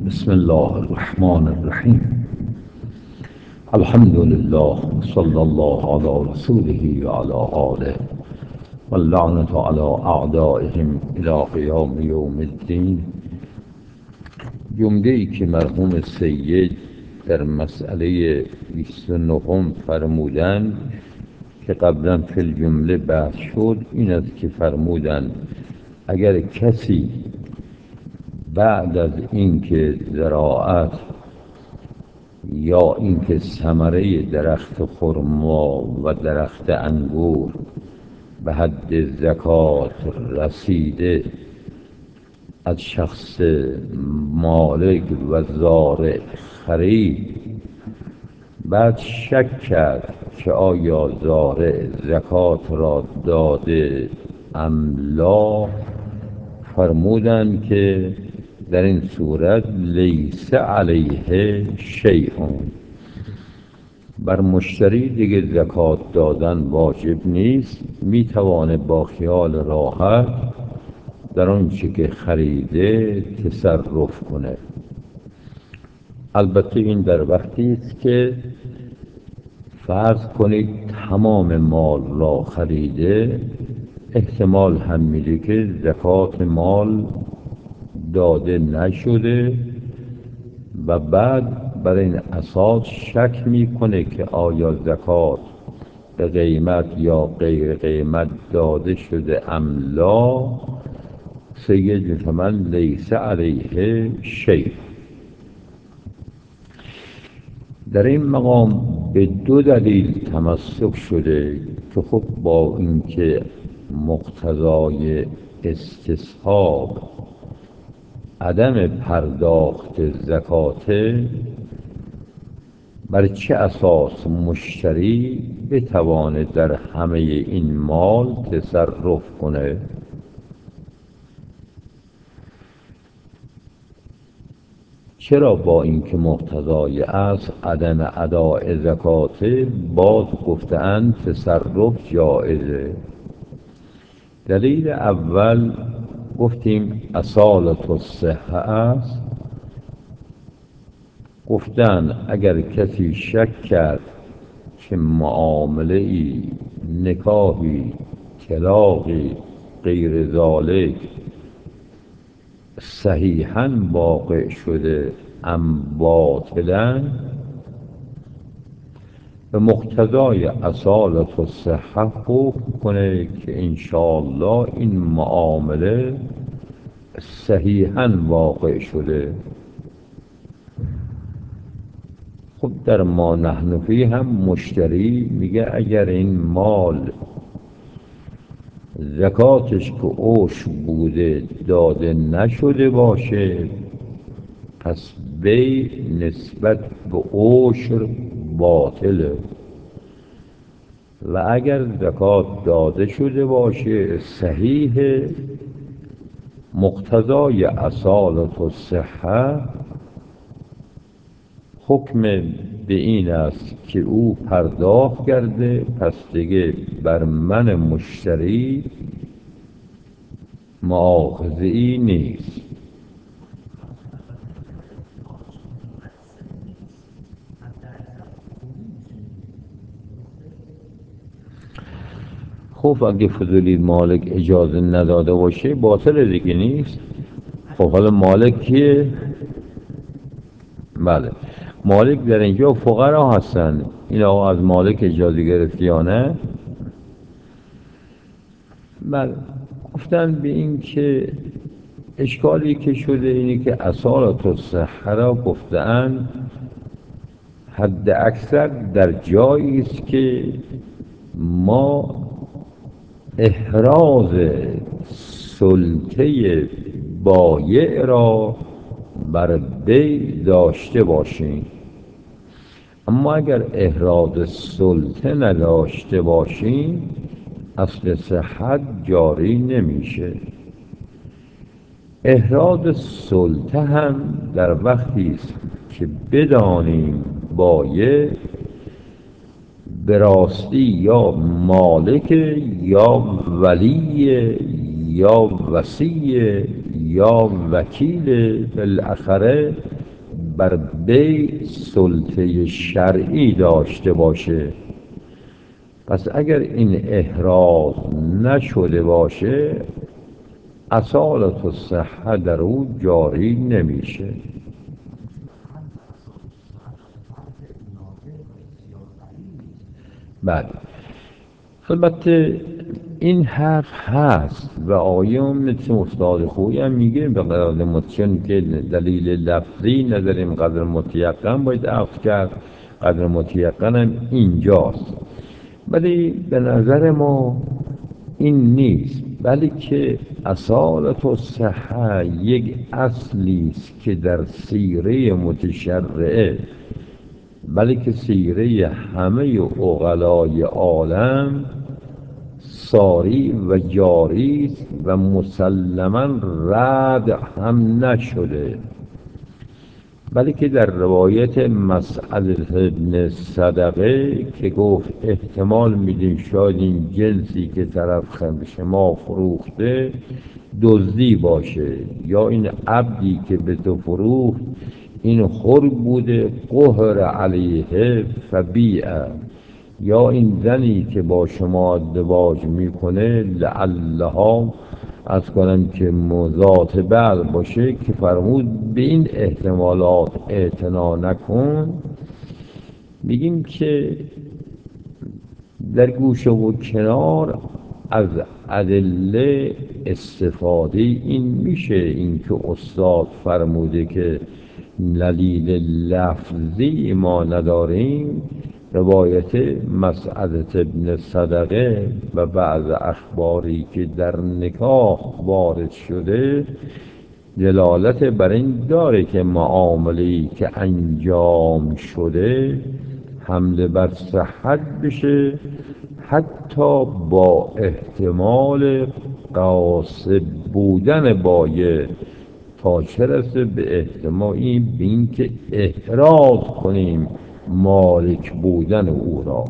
بسم الله الرحمن الرحیم. الحمد لله صلی الله علی رسوله و علی آله و اللعنة علی اعدائهم الی قیام یوم الدین. جمله‌ای که مرحوم سید در مسئله 29 فرمودند که قبلا فی الجمله بحث شد، این است که فرمودند اگر کسی بعد از اینکه زراعت یا اینکه ثمره درخت خرما و درخت انگور به حد زکات رسیده، از شخص مالک و زارع خرید، بعد شک کرد که آیا زارع زکات را داده ام لا، فرمودند که در این صورت لیس علیه شیء، بر مشتری دیگه زکات دادن واجب نیست، میتوانه با خیال راحت در آنچه که خریده تصرف کنه. البته این در وقتی است که فرض کنید تمام مال را خریده، احتمال هم میده که زکات مال داده نشده و بعد بر این اساس شک میکنه که آیا زکات به قیمت یا غیر قیمت داده شده ام لا. سید میفرماید لیس علیه شیء. در این مقام به دو دلیل تمسک شده که خب با اینکه مقتضای استصحاب عدم پرداخت زکاته، بر چه اساس مشتری بتوانه در همه این مال تصرف کنه؟ چرا با اینکه مقتضای اصل عدم اداء زکاته باز گفتند تصرف جایزه؟ دلیل اول گفتیم اصالت الصحه است. گفتن اگر کسی شک کرد که معامله ای، نکاحی، طلاقی، غیر ذالک صحیحاً واقع شده ام باطلاً، به مقتضای اصالت الصحه حکم کنه که انشاءالله این معامله صحیحاً واقع شده. خب در ما نحن فیه هم مشتری میگه اگر این مال زکاتش که عشر بوده داده نشده باشه، پس بی نسبت به عشر باطله، و اگر زکات داده شده باشه صحیح. مقتضای اصالت الصحه حکم به این است که او پرداخت کرده، پس دیگه بر من مشتری مؤاخذه‌ای نیست. خب اگه فضولی مالک اجازه نداده باشه باطل دیگه نیست. خب حالا مالک کیه؟ بله، مالک در اینجا فقرا هستن. این آقا از مالک اجازه گرفتی یا نه؟ بله. گفتن به این که اشکالی که شده اینه که اصالت الصحه را گفتن حد اکثر در جایی است که ما احراز سلطه بایع را بر بی داشته باشیم، اما اگر احراز سلطه نداشته باشیم اصل صحت جاری نمیشه. احراز سلطه هم در وقتی است که بدانیم بایع به راستی یا مالک یا ولی یا وصی یا وکیل، بالاخره بر بیع سلطه شرعی داشته باشه. پس اگر این احراز نشده باشه اصالت الصحه در او جاری نمیشه. بله، البته این حرف هست و آیون مثل استاد خویی هم میگه به قدر متشن که دلیل لفظی نداریم قدر متیقن باید عفت کرد، قدر متیقن هم اینجاست. ولی به نظر ما این نیست، بلکه اصالت و صحه یک اصلی است که در سیره متشرعه، بلکه سیره همه عقلای عالم ساری و جاری است و مسلما رد هم نشده. بلکه در روایت مسعد ابن صدقه که گفت احتمال میدیم شاید این جنسی که طرف خمش ما فروخته دزدی باشه، یا این عبدی که به تو فروخت این خور بوده قهر علیه فبیعه، یا این زنی که با شما ازدواج میکنه لعلها از کنم که مذات بعد باشه، که فرمود به این احتمالات اعتنا نکن. میگیم که در گوشه و کنار از ادله استفاده این میشه، این که استاد فرموده که دلیل لفظی ما نداریم، روایت مسعدة ابن صدقه و بعض اخباری که در نکاح وارد شده دلالت بر این داره که معامله‌ای که انجام شده حمله بر صحت بشه، حتی با احتمال قاصد بودن بایع، تا چه رسه به احتمال این که احراز کنیم مالک بودن او را.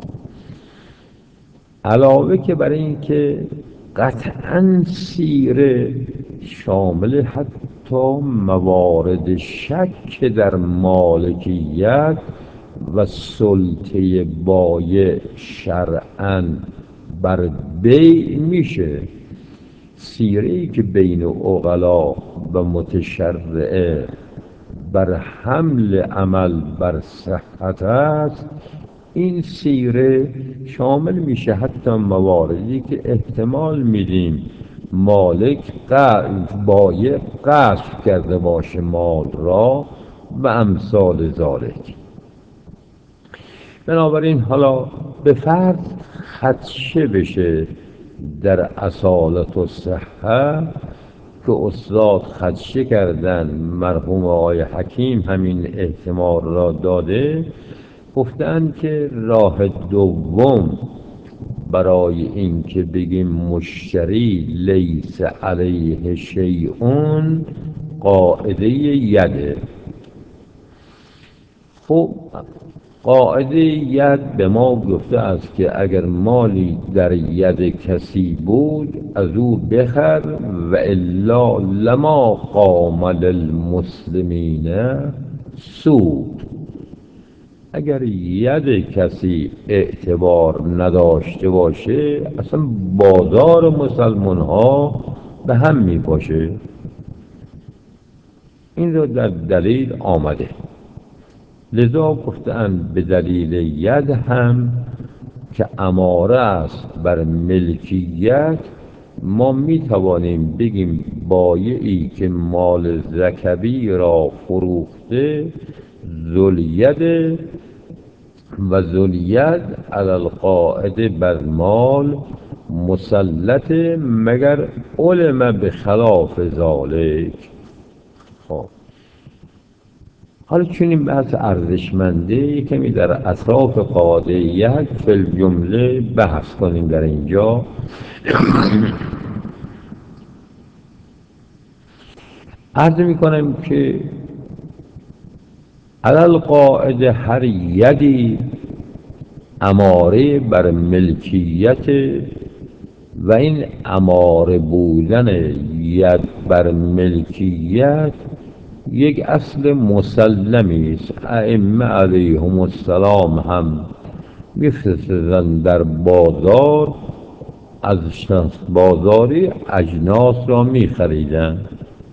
علاوه که برای این که قطعا سیره شامل حتی موارد شک در مالکیت و سلطه بایع شرعاً بر بیع میشه. سیره‌ای که بین عقلا و متشرعه بر حمل عمل بر صحت است، این سیره شامل میشه حتی مواردی که احتمال میدیم مالک بایع غصب کرده باشه مال را و امثال ذالک. بنابراین حالا به فرض خدشه بشه در اصالت و صحه که استاد خدشه کردن، مرحوم آقای حکیم همین احتمال را داده، گفتن که راه دوم برای این که بگیم مشتری لیس علیه شیئون قاعده یده. خب قاعده ید به ما گفته است که اگر مالی در ید کسی بود از او بخر و الا لما قام للمسلمین سود. اگر ید کسی اعتبار نداشته باشه اصلا بازار مسلمان ها به هم می باشه. این را در دلیل آمده. لذا گفتند به دلیل ید هم که اماره است بر ملکیت، ما می توانیم بگیم بایعی که مال زکوی را فروخته ذوالید و ذوالید علی القاعده بر مال مسلط مگر علم به خلاف ذالک. خب حالا چون این بحث ارزشمنده کمی در اطراف قاعده یک فی الجمله بحث کنیم. در اینجا عرض می کنم که علی القاعده هر یدی اماره بر ملکیت و این اماره بودن ید بر ملکیت یک اصل مسلمی است. ائمه علیهم السلام هم می‌فرستادند در بازار، از بازاری اجناس را می‌خریدند.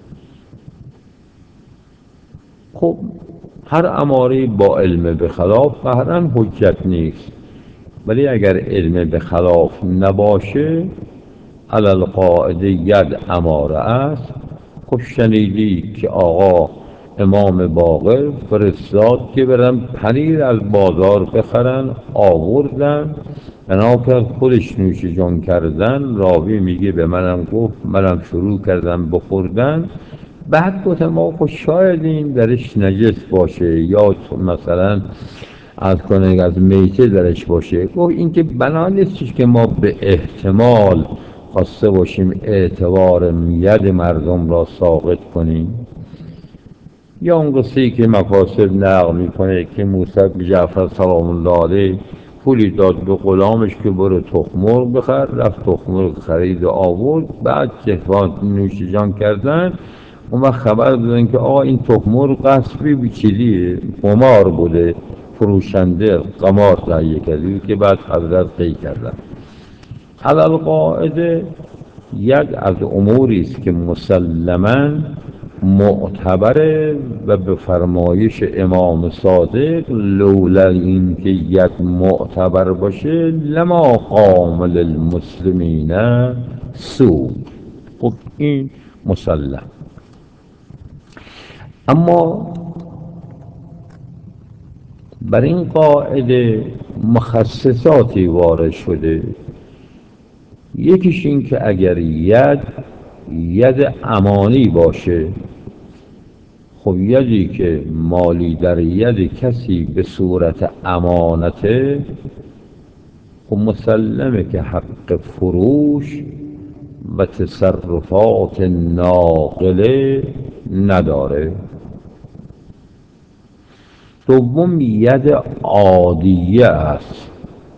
خب هر اماری با علم به خلاف قهرن حجت نیست، ولی اگر علم به خلاف نباشه علی القاعده ید اماره است. خب شنیدی که آقا امام باقر فرستاد که برن پنیر از بازار بخرن، آوردن، بنا کرد خودش نوش جان کردن. راوی میگه به منم گفت، منم شروع کردم بخوردن. بعد گفتم ما خب شاید این درش نجس باشه یا مثلا از کنه از میته درش باشه. گفت این که بنا نیستش که ما به احتمال خواسته باشیم اعتبار ید مردم را ساقط کنیم. یا اون قصه‌ای که مفاسد نقل میکنه که موسی بن جعفر سلام الله علیه پولی داد به غلامش که برو تخم مرغ بخر، رفت تخم مرغ خرید و آورد. بعد که نوش جان کردن اون وقت خبر دادن که آقا این تخم مرغ غصبی چیزیه، قمار بوده، فروشنده قمار تهیه کرده که بعد حضرت قی کردن. علی القاعده یک از اموری است که مسلما معتبره و به فرمایش امام صادق لولا این که یک معتبر باشه لما قام للمسلمین سود. خب این مسلم. اما بر این قاعده مخصصاتی وارد شده. یکیش این که اگر ید امانی باشه، خب یدی که مالی در ید کسی به صورت امانته، خب مسلمه که حق فروش و تصرفات ناقله نداره. دوم ید عادیه است.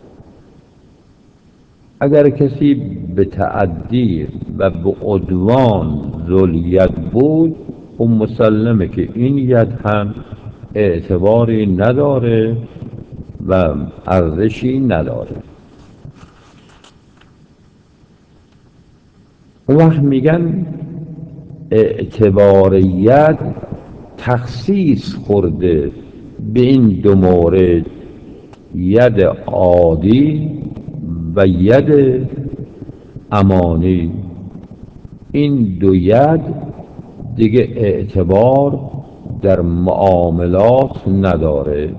اگر کسی به تعدی و به عدوان ذوالید بود، خب مسلمه که این ید هم اعتباری نداره و ارزشی نداره. اون وقت میگن اعتبار ید تخصیص خورده به این دو مورد، ید عادی و ید امانی. این دو ید دیگه اعتبار در معاملات نداره.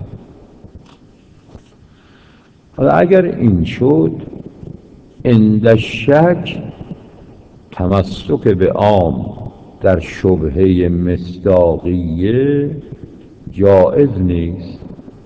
حالا اگر این شد، عند شک تمسک به عام در شبهه مصداقیه جائز نیست.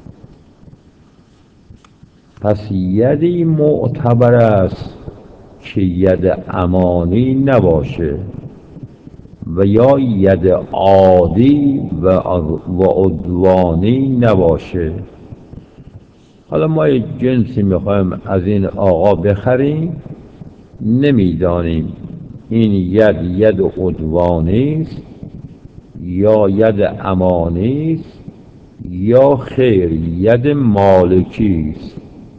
پس یدی معتبر است که ید امانی نباشه و یا ید عادی و عدوانی نباشه. حالا ما یک جنسی میخوایم از این آقا بخریم، نمیدانیم این ید عدوانی است یا ید امانی است یا خیر ید مالکی است.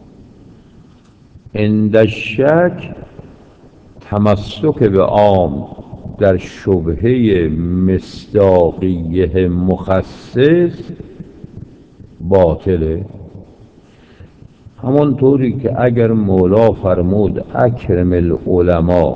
عند شک تمسک به عام در شبهه مصداقیه مخصص باطله. همانطوری که اگر مولا فرمود اکرم العلماء،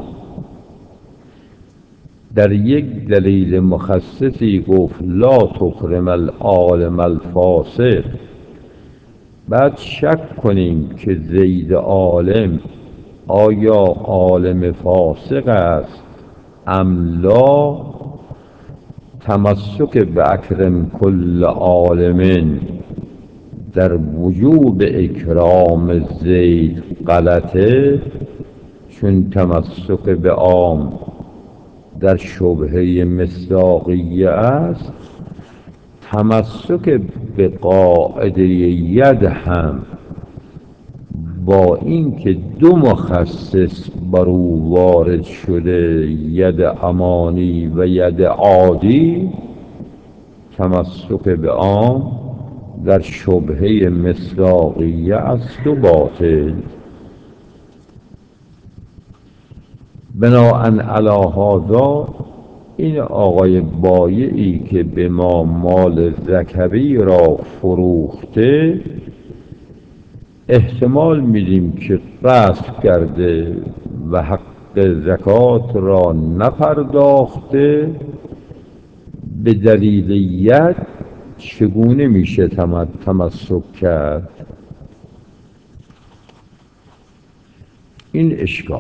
در یک دلیل مخصصی گفت لا تکرم العالم الفاسق، بعد شک کنیم که زید عالم آیا عالم فاسق است ام لا، تمسک به اکرم کل عالم در وجوب اکرام زید غلطه، چون تمسک به عام در شبهه مصداقیه است. تمسک به قاعده ید هم با اینکه دو مخصص بر او وارد شده، ید امانی و ید عادی، تمسک به عام در شبهه مصداقیه است و باطل. بناء علی هذا این آقای بایعی که به ما مال ذکری را فروخته احتمال میدیم که غصب کرده و حق زکات را نپرداخته. به دلیل ید چگونه میشه تمسک کرد؟ این اشکال.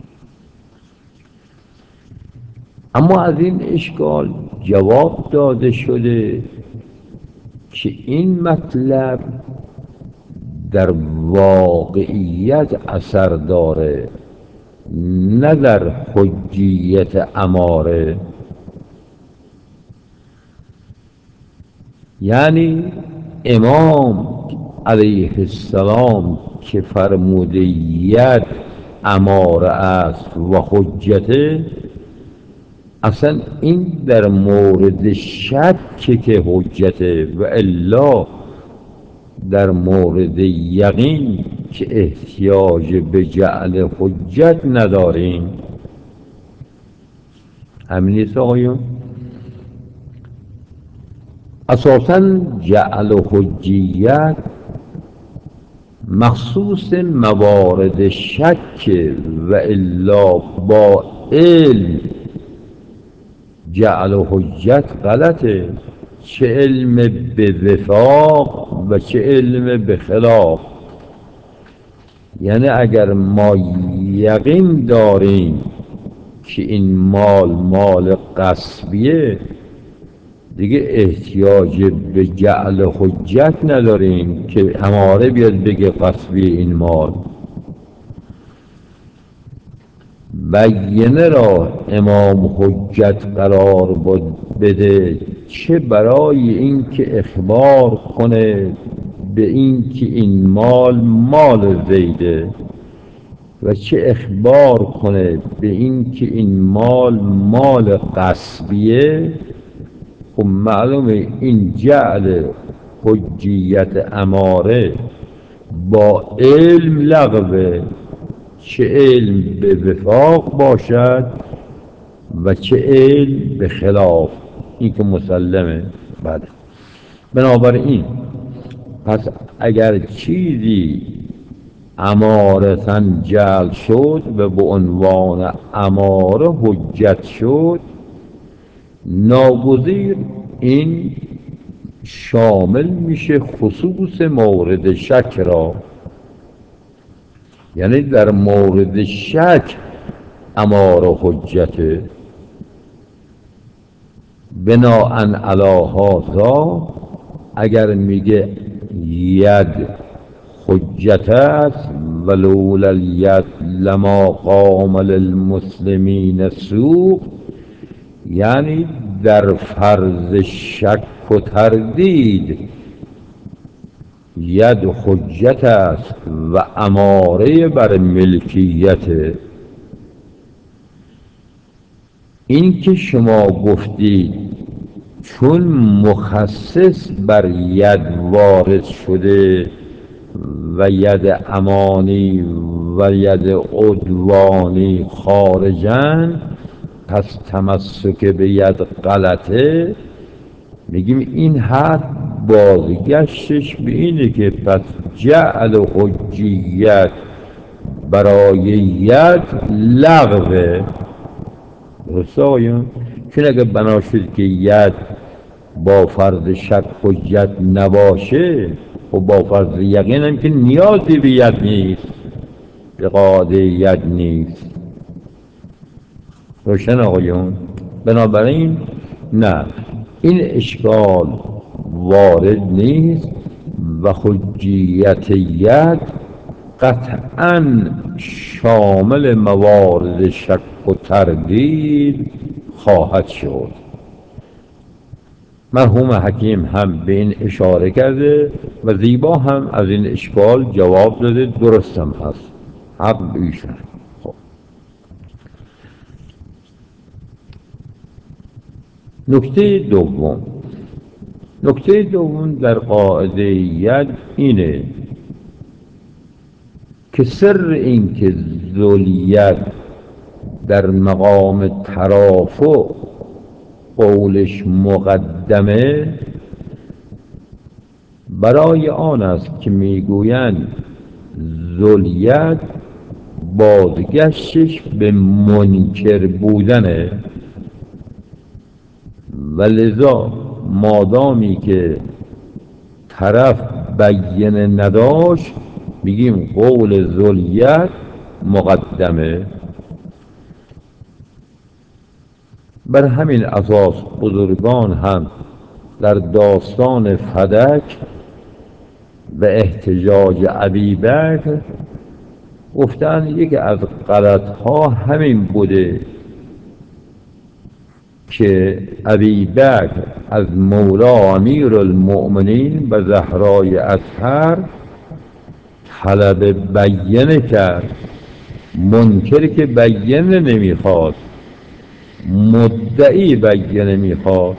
اما از این اشکال جواب داده شده که این مطلب در واقعیت اثر داره، نه در حجیت اماره. یعنی امام علیه السلام که فرموده ید اماره است و حجته، اصلا این در مورد شک که حجته، و الا در مورد یقین که احتیاج به جعل حجت نداریم. همین نیست آقایون؟ اساساً جعل حجیت مخصوص موارد شک، و الا با علم جعل حجت غلطه، چه علم به وفاق و چه علم به خلاف. یعنی اگر ما یقین داریم که این مال غصبیه، دیگه احتیاج به جعل حجت نداریم که اماره بیاد بگه غصبی این مال. بینه را امام حجت قرار بده، چه برای این که اخبار کنه به این که این مال زیده، و چه اخبار کنه به این که این مال غصبیه. خب معلومه این جعل حجیت اماره با علم لغوه، چه علم به وفاق باشد و چه علم به خلاف، این که مسلمه. بعد بنابراین پس اگر چیزی امارتاً جعل شد و به عنوان اماره حجت شد، ناگزیر این شامل میشه خصوص مورد شک را. یعنی در مورد شک اماره حجته. بناء علی هذا اگر میگه ید حجت است ولولا الید لما قام للمسلمین سوق، یعنی در فرض شک و تردید ید حجت است و اماره بر ملکیت. این که شما گفتید چون مخصص بر ید وارد شده و ید امانی و ید عدوانی خارجن، پس تمسک به ید غلطه. میگیم این حد بازگشتش به اینه که پس جعل حجیت برای ید لغوه. درسته آقایون؟ چون اگه بنا شد که ید با فرض شک حجت نباشه، و با فرض یقین هم که نیازی به ید نیست، به قاعده ید نیست. روشن آقایون؟ بنابراین نه، این اشکال وارد نیست و حجیت ید قطعاً شامل موارد شک و تردید خواهد شد. مرحوم حکیم هم به این اشاره کرده و زیبا هم از این اشکال جواب داده، درست هم هست، حق ایشون. خب نکته دوم، نکته دوم در قاعده ید اینه که سر این که ذولیت در مقام ترافع قولش مقدمه برای آن است که میگویند ذولیت بازگشتش به منکر بودنه و لذا مادامی که طرف بیینه نداشت میگیم قول ذولیت مقدمه. بر همین اساس بزرگان هم در داستان فدک و احتجاج ابیبکر گفتن یکی از غلطها همین بوده که ابیبکر از مولا امیر المؤمنین و زهرای اطهر طلب بیینه کرد، منکر که بیینه نمیخواد، مدعی بیینه میخواد.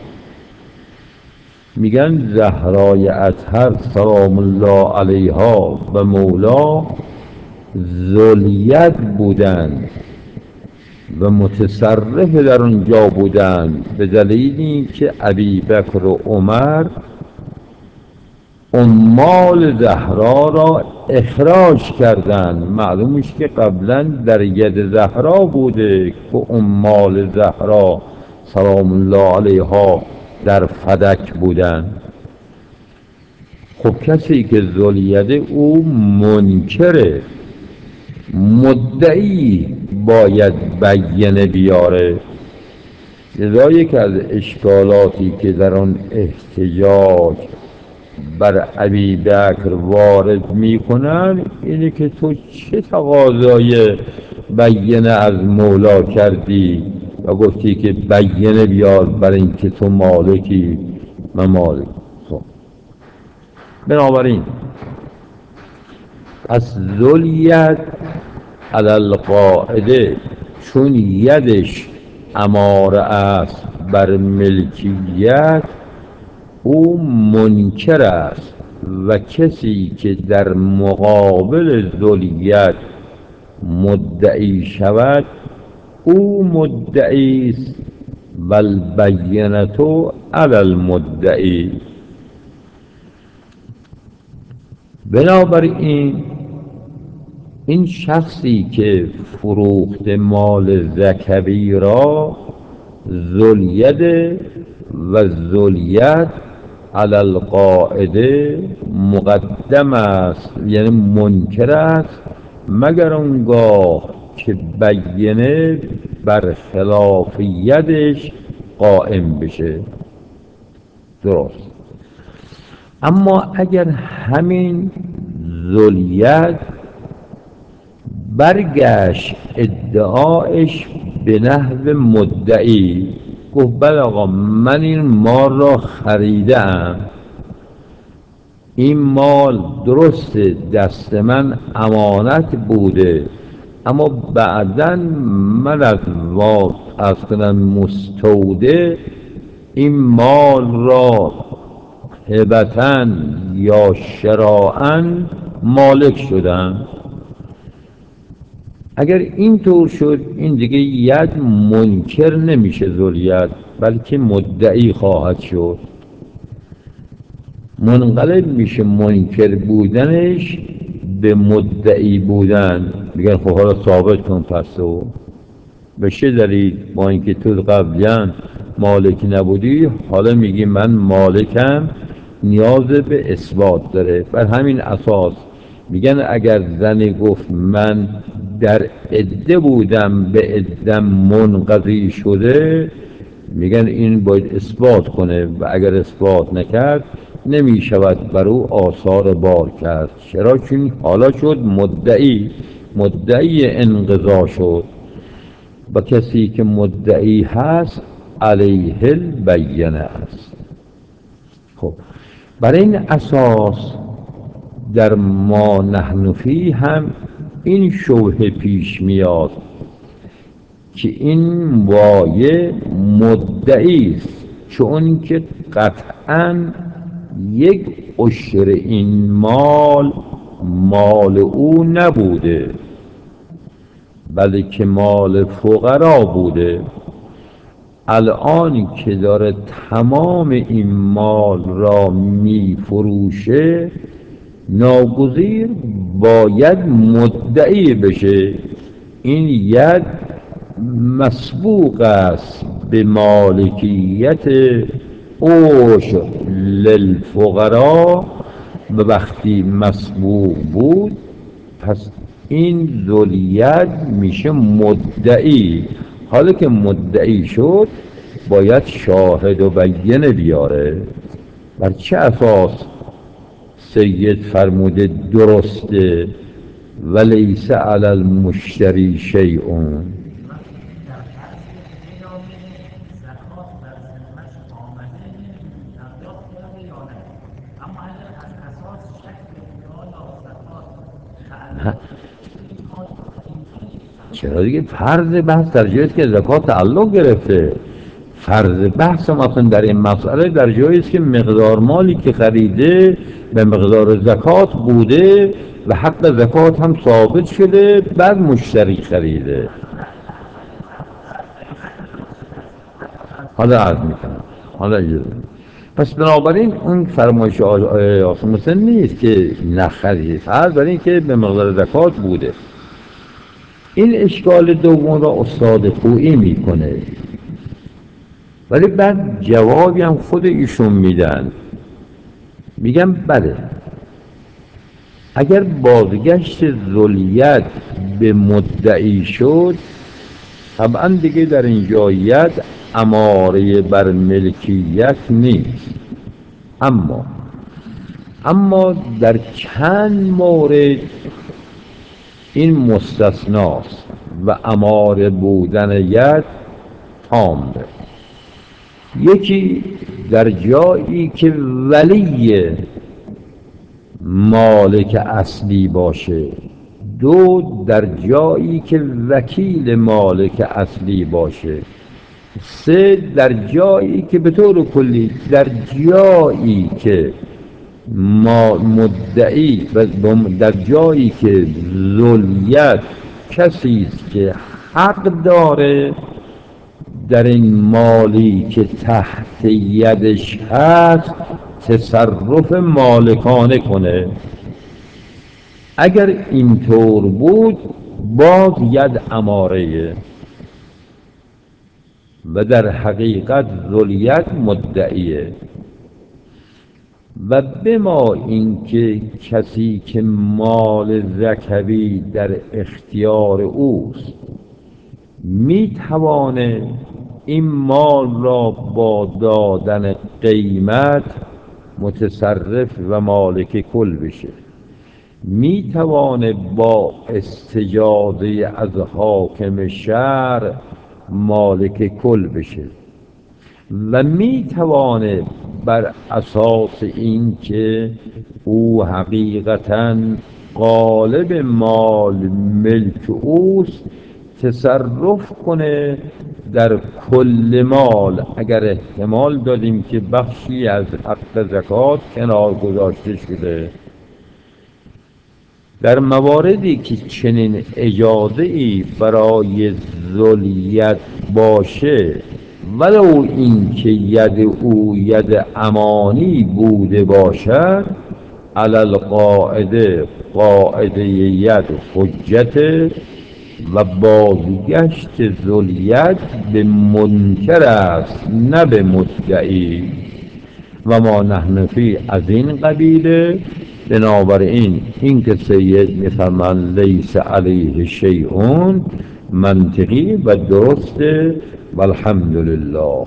میگن زهرای اطهر سلام الله علیها و مولا ذولیت بودند و متصرف در اونجا بودند به دلیل اینکه ابیبکر و عمر امال زهرا را اخراج کردند. معلومش که قبلا در ید زهرا بوده که امال زهرا سلام الله علیها در فدک بودند. خب کسی که ذولیت او منکره، مدعی باید بیینه بیاره. لذا یک از اشکالاتی که در آن احتجاج بر ابیبکر وارد میکنن اینه که تو چه تقاضای بیینه از مولا کردی و گفتی که بیینه بیار بر اینکه تو مالکی من مالک. خب بنابراین پس ذولیت علی القاعده چون یدش اماره است بر ملکیت او منکر است و کسی که در مقابل ذولیت مدعی شود او مدعی است و البینة علی المدعی. بنابراین این شخصی که فروخت مال زکوی را ذولیت و ذولیت علی القاعده مقدم است، یعنی منکر است مگر اونگاه که بیینه بر خلاف یدش قائم بشه. درست. اما اگر همین ذولیت برگشت ادعایش به نحو مدعی، گفت بله آقا من این مال را خریدم، این مال درست دست من امانت بوده اما بعداً من از کنم مستوده این مال را هبتاً یا شراعاً مالک شدم. اگر این طور شد این دیگه ید منکر نمیشه ذولیت، بلکه مدعی خواهد شد. منقلب میشه منکر بودنش به مدعی بودن. میگن خب حالا ثابت کن پس تو به چه دلیل با اینکه تو قبلا مالک نبودی حالا میگی من مالکم، نیاز به اثبات داره. بر همین اساس میگن اگر زنی گفت من در عده بودم به عدم منقضی شده، میگن این باید اثبات کنه و اگر اثبات نکرد نمیشود بر او آثار بار کرد. چرا؟ چون حالا شد مدعی انقضا شد و کسی که مدعی هست علیه البینه است. خب بر این اساس در ما نحن فیه هم این شبهه پیش میاد که این وایه مدعی است، چون که قطعاً یک عشر این مال مال او نبوده، بلکه مال فقرا بوده. الان که داره تمام این مال را می فروشه، ناگزیر باید مدعی بشه این ید مسبوق است به مالکیت عشر للفقرا. و وقتی مسبوق بود، پس این ذوالید میشه مدعی. حالا که مدعی شد، باید شاهد و بینه بیاره. بر چه اساس سید فرموده درسته و لیس علی المشتری شیء؟ چرا دیگه فرض بحث در جایی است که زکات تعلق گرفته. فرض بحث مثلا در این مسئله در جایی است که مقدار مالی که خریده به مقدار زکات بوده و حق زکات هم ثابت شده، بعد مشتری خریده. حالا عرض میکنم، حالا اجازه. پس بنابراین اون فرمایش آقای مسلم نیست که نخریده، فرض بر این که به مقدار زکات بوده. این اشکال دوم را استاد خویی میکنه، ولی بعد جوابی هم خود ایشون میدن. میگم بله، اگر بازگشت ذوالید به مدعی شد، طبعا دیگه در اینجا ید اماره بر ملکیت نیست. اما در چند مورد این مستثناست و اماره بودن ید تامه. یکی در جایی که ولی مالک اصلی باشه، دو در جایی که وکیل مالک اصلی باشه، سه در جایی که به طور کلی در جایی که مدعی و در جایی که ذوالید کسی است که حق داره در این مالی که تحت یدش هست تصرف مالکانه کنه. اگر اینطور بود، باز ید اماره و در حقیقت ذوالید مدعیه. و بما اینکه کسی که مال ذکوی در اختیار اوست میتوانه این مال را با دادن قیمت متصرف و مالک کل بشه، میتوانه با استجازه از حاکم شهر مالک کل بشه و میتوانه بر اساس اینکه او حقیقتاً غالب مال ملک اوست تصرف کنه در کل مال، اگر احتمال دادیم که بخشی از حق زکات کنار گذاشته شده. در مواردی که چنین اجازه ای برای ذوالید باشه، ولو این که ید او ید امانی بوده باشد، علی القاعده قاعده ید حجت و بازگشت ذوالید به منکر است نه به مدعی. و ما نحن فی از این قبیله. بنابراین این که سید میفرمند لیس علیه شیء منطقی و درسته. والحمدلله.